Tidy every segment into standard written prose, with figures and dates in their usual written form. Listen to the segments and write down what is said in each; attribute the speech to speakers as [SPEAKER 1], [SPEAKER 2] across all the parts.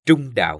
[SPEAKER 1] Trung đạo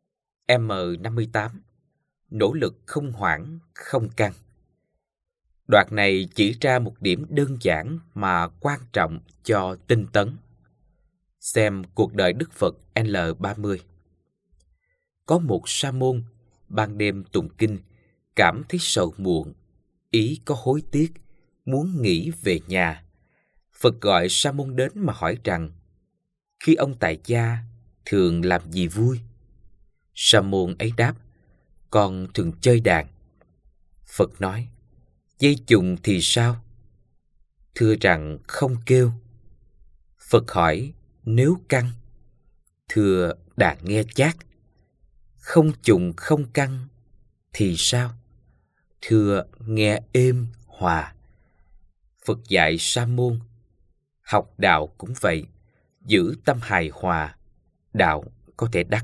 [SPEAKER 1] M58. Nỗ lực không hoảng, không căng. Đoạn này chỉ ra một điểm đơn giản mà quan trọng cho tinh tấn. Xem cuộc đời Đức Phật L30. Có một sa môn ban đêm tụng kinh, cảm thấy sầu muộn, ý có hối tiếc, muốn nghỉ về nhà. Phật gọi sa môn đến mà hỏi rằng: khi ông tại gia thường làm gì vui? Sa môn ấy đáp: con thường chơi đàn. Phật nói: dây chùng thì sao? Thưa rằng không kêu. Phật hỏi: nếu căng? Thưa đàn nghe chát. Không chùng không căng thì sao? Thưa nghe êm hòa. Phật dạy sa môn: học đạo cũng vậy, giữ tâm hài hòa, đạo có thể đắc.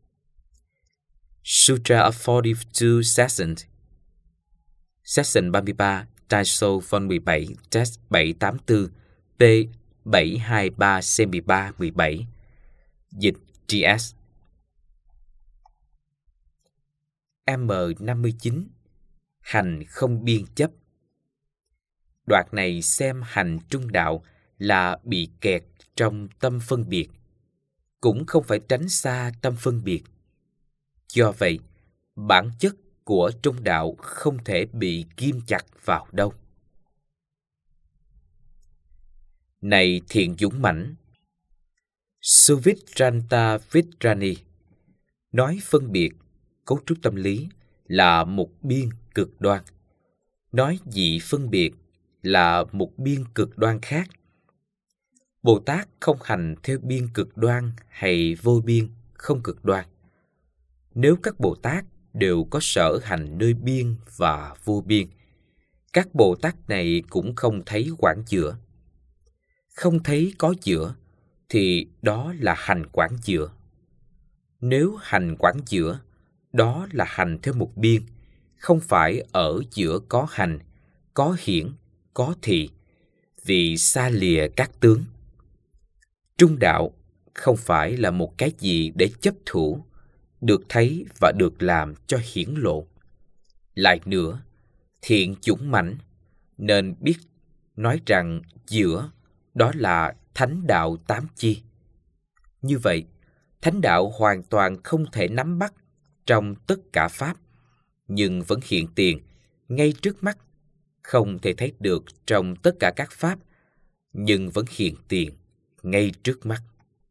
[SPEAKER 1] Sutra of 42 Sessions. Session 33, Taisho Von 17, Test 784, P 723C13-17. Dịch GS. M59. Hành không biên chấp. Đoạn này xem hành trung đạo là bị kẹt trong tâm phân biệt, cũng không phải tránh xa tâm phân biệt. Do vậy, bản chất của trung đạo không thể bị ghim chặt vào đâu. Này thiện dũng mãnh, Suvitranta Vitrani, nói phân biệt, cấu trúc tâm lý là một biên cực đoan. Nói dị phân biệt là một biên cực đoan khác. Bồ Tát không hành theo biên cực đoan hay vô biên không cực đoan. Nếu các Bồ Tát đều có sở hành nơi biên và vô biên, các Bồ Tát này cũng không thấy quảng giữa. Không thấy có giữa thì đó là hành quảng giữa. Nếu hành quảng giữa, đó là hành theo một biên, không phải ở giữa có hành, có hiển, có thị, vì xa lìa các tướng. Trung đạo không phải là một cái gì để chấp thủ, được thấy và được làm cho hiển lộ. Lại nữa, thiện dũng mãnh nên biết nói rằng giữa đó là thánh đạo tám chi. Như vậy, thánh đạo hoàn toàn không thể nắm bắt trong tất cả pháp, nhưng vẫn hiện tiền ngay trước mắt, không thể thấy được trong tất cả các pháp, nhưng vẫn hiện tiền ngay trước mắt.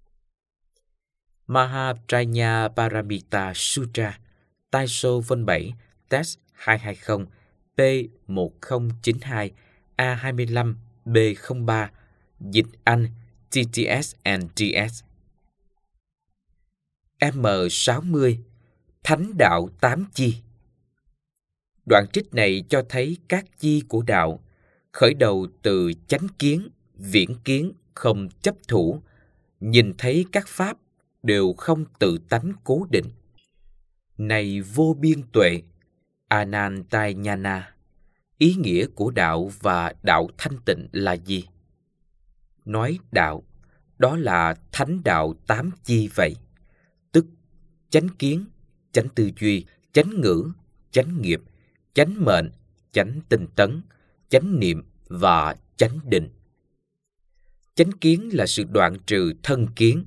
[SPEAKER 1] Mahaprajna Paramita Sutra, Taisho Von 7, Test 220, P1092, A25, B03, Dịch Anh, TTS and GS. M60. Thánh đạo tám chi. Đoạn trích này cho thấy các chi của đạo, khởi đầu từ chánh kiến, viễn kiến, không chấp thủ, nhìn thấy các pháp đều không tự tánh cố định. Này vô biên tuệ, Anantayana, ý nghĩa của đạo và đạo thanh tịnh là gì? Nói đạo, đó là thánh đạo tám chi vậy, tức chánh kiến, chánh tư duy, chánh ngữ, chánh nghiệp, chánh mệnh, chánh tinh tấn, chánh niệm và chánh định. Chánh kiến là sự đoạn trừ thân kiến,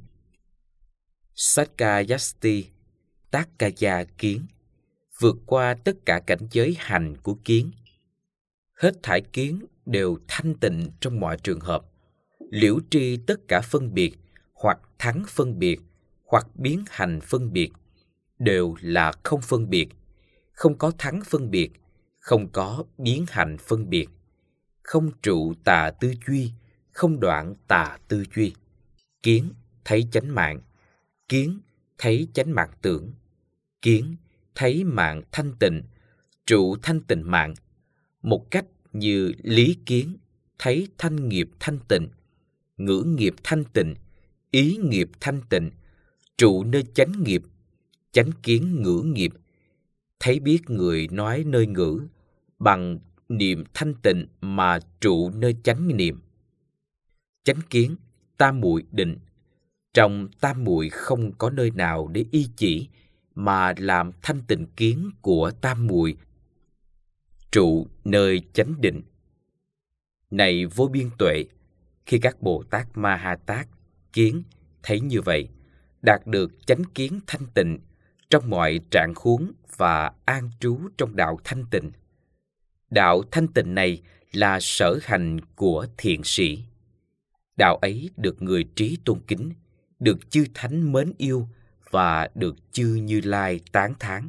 [SPEAKER 1] Sakkayasti, Takkaya kiến, vượt qua tất cả cảnh giới hành của kiến. Hết thảy kiến đều thanh tịnh trong mọi trường hợp, liễu tri tất cả phân biệt, hoặc thắng phân biệt, hoặc biến hành phân biệt, đều là không phân biệt, không có thắng phân biệt, không có biến hành phân biệt, không trụ tà tư duy, không đoạn tà tư duy. Kiến thấy chánh mạng, kiến thấy chánh mạng tưởng, kiến thấy mạng thanh tịnh, trụ thanh tịnh mạng, một cách như lý kiến thấy thanh nghiệp thanh tịnh, ngữ nghiệp thanh tịnh, ý nghiệp thanh tịnh, trụ nơi chánh nghiệp, chánh kiến ngữ nghiệp, thấy biết người nói nơi ngữ, bằng niệm thanh tịnh mà trụ nơi chánh niệm. Chánh kiến, tam muội định, Trong tam muội không có nơi nào để y chỉ, mà làm thanh tịnh kiến của tam muội trụ nơi chánh định. Này vô biên tuệ, khi các Bồ Tát Ma Ha Tát kiến thấy như vậy, đạt được chánh kiến thanh tịnh trong mọi trạng huống và an trú trong đạo thanh tịnh. Đạo thanh tịnh này là sở hành của thiện sĩ. Đạo ấy được người trí tôn kính, được chư thánh mến yêu và được chư Như Lai tán thán.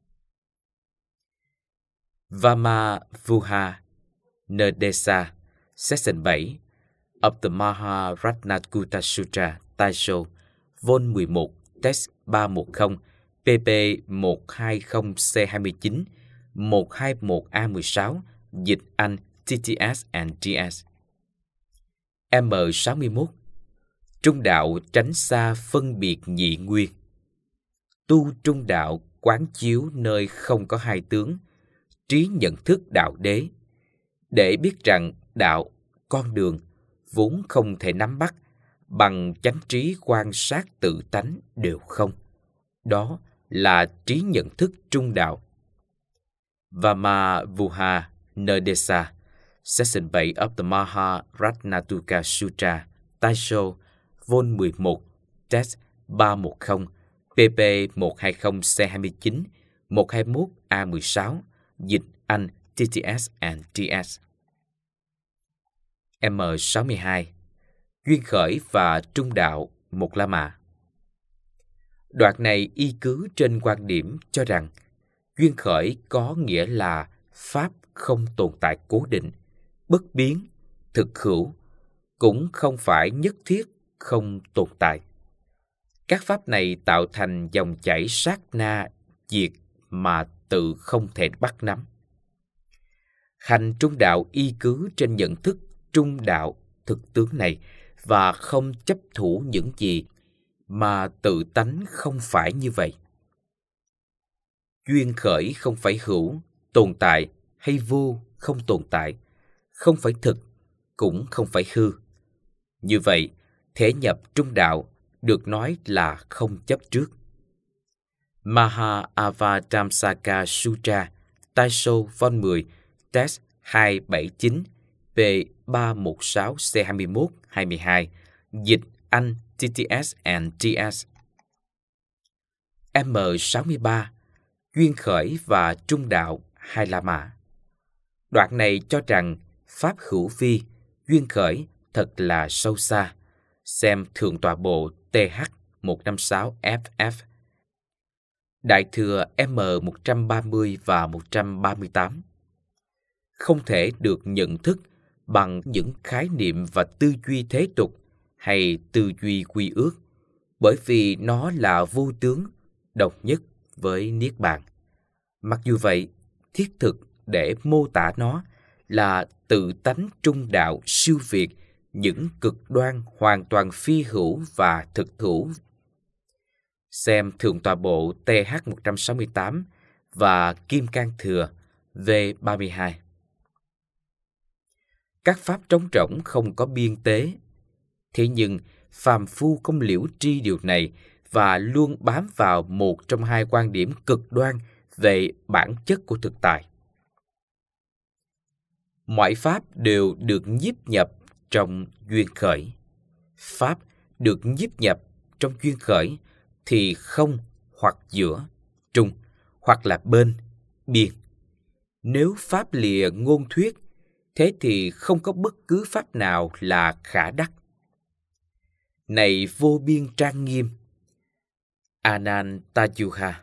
[SPEAKER 1] Vamavuha Nerdesa Section 7 of the Maharatnakuta Sutra, Taisho, Vol 11, Text 310, pp 120C29, 121A16, dịch Anh TTS and GS. M61. Trung đạo tránh xa phân biệt nhị nguyên. Tu trung đạo quán chiếu nơi không có hai tướng, trí nhận thức đạo đế, để biết rằng đạo, con đường, vốn không thể nắm bắt, bằng chánh trí quan sát tự tánh đều không. Đó là trí nhận thức trung đạo. Vamavuha Nerdesa Section 7 of the Maharatnatuka Sutra, Taisho, Vol 11, Text 310, pp 120C29, 121A16, dịch Anh TTS and GS. M62. Duyên khởi và trung đạo một la mã. Đoạn này y cứ trên quan điểm cho rằng duyên khởi có nghĩa là pháp không tồn tại cố định, bất biến, thực hữu, cũng không phải nhất thiết không tồn tại. Các pháp này tạo thành dòng chảy sát na diệt mà tự không thể bắt nắm. Hành trung đạo y cứ trên nhận thức trung đạo thực tướng này và không chấp thủ những gì mà tự tánh không phải như vậy. Duyên khởi không phải hữu, tồn tại, hay vô, không tồn tại, không phải thực, cũng không phải hư. Như vậy, thể nhập trung đạo được nói là không chấp trước. Mahavajramsaka Sutra, Taisho, Vol 10, Text 279, p 316C21-22, dịch Anh TTS and GS. M63. Duyên khởi và trung đạo hai la mã. Đoạn này cho rằng pháp hữu vi, duyên khởi thật là sâu xa. Xem Thượng tọa bộ TH 156 FF. Đại thừa M130 và 138. Không thể được nhận thức bằng những khái niệm và tư duy thế tục hay tư duy quy ước, bởi vì nó là vô tướng, độc nhất với Niết Bàn. Mặc dù vậy, thiết thực để mô tả nó là tự tánh trung đạo siêu việt những cực đoan hoàn toàn phi hữu và thực hữu. Xem Thượng tọa bộ TH 168 và Kim Cang Thừa V32. Các pháp trống rỗng không có biên tế. Thế nhưng, phàm phu không liễu tri điều này và luôn bám vào một trong hai quan điểm cực đoan về bản chất của thực tại. Mọi pháp đều được nhiếp nhập trong duyên khởi. Pháp được nhiếp nhập trong duyên khởi thì không hoặc giữa, trung, hoặc là bên, biên. Nếu pháp lìa ngôn thuyết, thế thì không có bất cứ pháp nào là khả đắc. Này vô biên trang nghiêm, Anantayuha,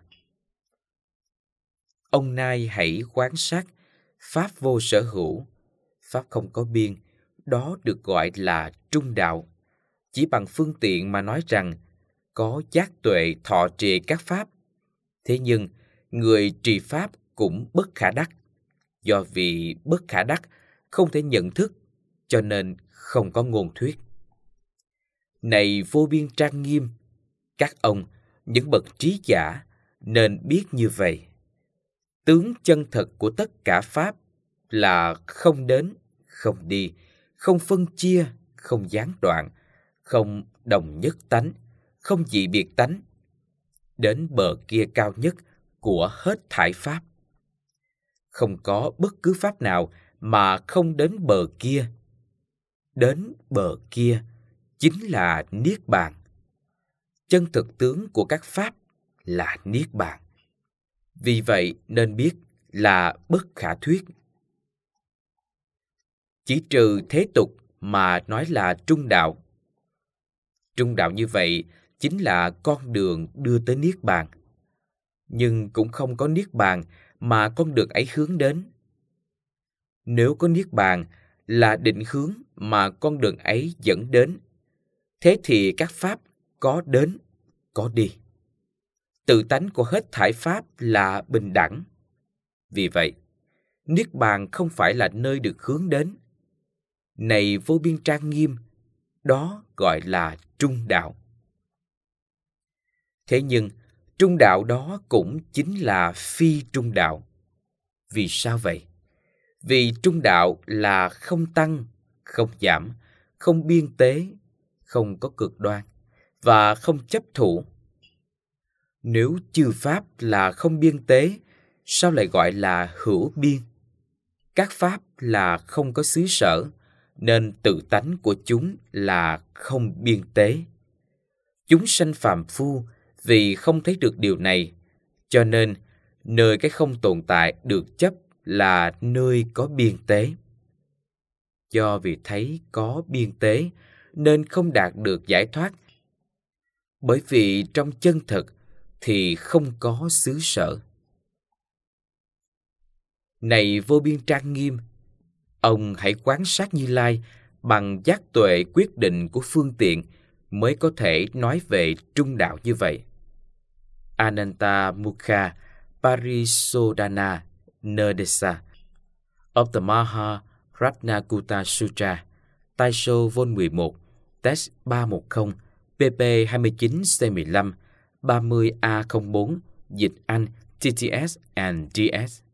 [SPEAKER 1] ông nay hãy quan sát pháp vô sở hữu, pháp không có biên, đó được gọi là trung đạo. Chỉ bằng phương tiện mà nói rằng có giác tuệ thọ trì các pháp. Thế nhưng, người trì pháp cũng bất khả đắc. Do vì bất khả đắc không thể nhận thức, cho nên không có ngôn thuyết. Này vô biên trang nghiêm, các ông, những bậc trí giả, nên biết như vậy. Tướng chân thật của tất cả pháp là không đến, không đi, không phân chia, không gián đoạn, không đồng nhất tánh, không dị biệt tánh, đến bờ kia cao nhất của hết thảy pháp. Không có bất cứ pháp nào mà không đến bờ kia. Đến bờ kia chính là Niết Bàn. Chân thực tướng của các pháp là Niết Bàn. Vì vậy nên biết là bất khả thuyết. Chỉ trừ thế tục mà nói là trung đạo. Trung đạo như vậy chính là con đường đưa tới Niết Bàn. Nhưng cũng không có Niết Bàn mà con đường ấy hướng đến. Nếu có Niết Bàn là định hướng mà con đường ấy dẫn đến, thế thì các pháp có đến, có đi. Tự tánh của hết thảy pháp là bình đẳng. Vì vậy, Niết Bàn không phải là nơi được hướng đến. Này vô biên trang nghiêm, đó gọi là trung đạo. Thế nhưng, trung đạo đó cũng chính là phi trung đạo. Vì sao vậy? Vì trung đạo là không tăng, không giảm, không biên tế, không có cực đoan và không chấp thủ. Nếu chư pháp là không biên tế, sao lại gọi là hữu biên? Các pháp là không có xứ sở, nên tự tánh của chúng là không biên tế. Chúng sanh phàm phu vì không thấy được điều này, cho nên nơi cái không tồn tại được chấp là nơi có biên tế. Do vì thấy có biên tế nên không đạt được giải thoát, bởi vì trong chân thực thì không có xứ sở. Này vô biên trang nghiêm, ông hãy quan sát Như Lai bằng giác tuệ quyết định của phương tiện mới có thể nói về trung đạo như vậy. Ananta Mukha Parisodhana Nerdesa of the Maha Ratnakuta Sutra, Taisho Vol 11, Text 310, pp 29C15, 30A04, dịch Anh, TTS and DS.